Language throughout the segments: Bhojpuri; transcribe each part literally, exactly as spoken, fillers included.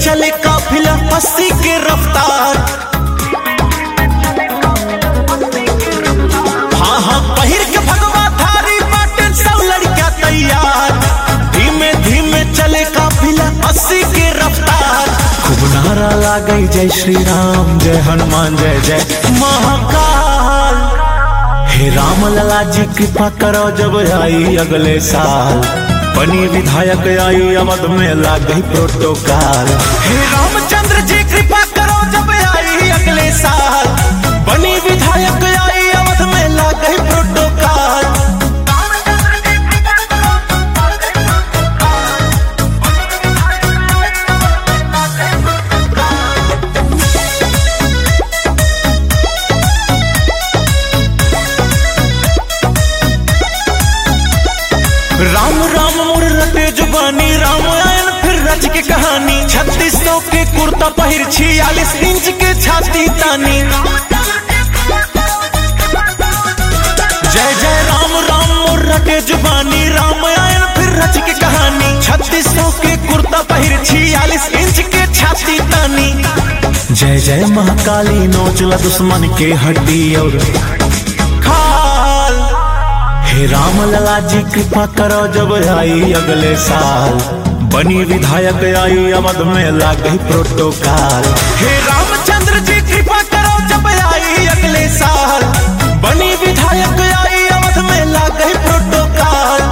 चले काफिला अस्सी के रफ्तार। हाँ हाँ पहिर के भगवा थारी बाटे सब लड़कियां तैयार। धीमे धीमे चले काफिला अस्सी के रफ्तार। खूब नारा लागे जय श्री राम जय हनुमान जय जय महाकाल। हे राम लला जी कृपा करो जब आई अगले साल। बनी विधायक आई अवध में लाग गई प्रोटोकॉल। हे रामचंद्र जी कृपा करो जब आई अगले साल। बनी विधायक आई अवध में लाग गई प्रोटोकॉल। राम राम मोर रटे जुबानी रामायण फिर रच के कहानी। छत्तीस सौ के कुर्ता पहिर छियालीस इंच के छाती तानी। जय जय राम राम मोर रटे जुबानी रामायण फिर रच के कहानी। छत्तीस सौ के कुर्ता पहिर छियालीस इंच के छाती तानी। जय जय महाकाली नोचला दुश्मन के हड्डी और खाल। हे राम लला जी कृपा करो जब आई अगले साल। बनी विधायक आई अवध में लाग गई प्रोटोकॉल। हे रामचंद्र जी कृपा करो जब आई अगले साल। बनी विधायक आई अवध में लाग गई प्रोटोकॉल।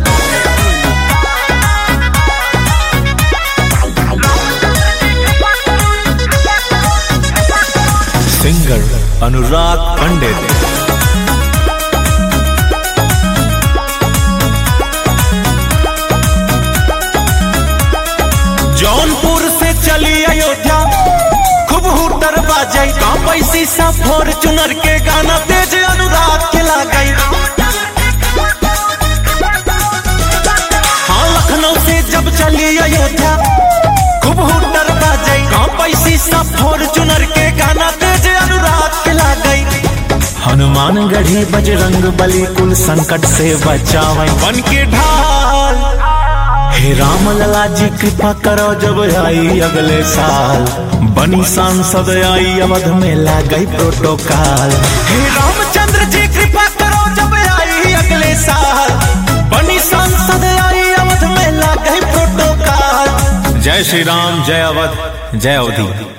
सिंगर अनुराग पंडित। जौनपुर से चली अयोध्या खूब हुटर बाजाई। कांपई शीशा फॉर्च्यूनर के गाना तेज अनुराग के लागई। हाँ लखनऊ से जब चली अयोध्या खूब हुटर बाजाई। कांपई शीशा फॉर्च्यूनर के गाना तेज अनुराग के लागई। हनुमान गढ़ी बजरंग बली कुल संकट से बचावे बन के ढाल। हे राम लला जी कृपा करो जब आई अगले साल। बनी सांसद आई अवध में लाग गई प्रोटोकॉल। हे रामचंद्र जी कृपा करो जब आई अगले साल। बनी सांसद आई अवध में लाग गई प्रोटोकॉल। जय श्री राम जय अवध जय अवधी।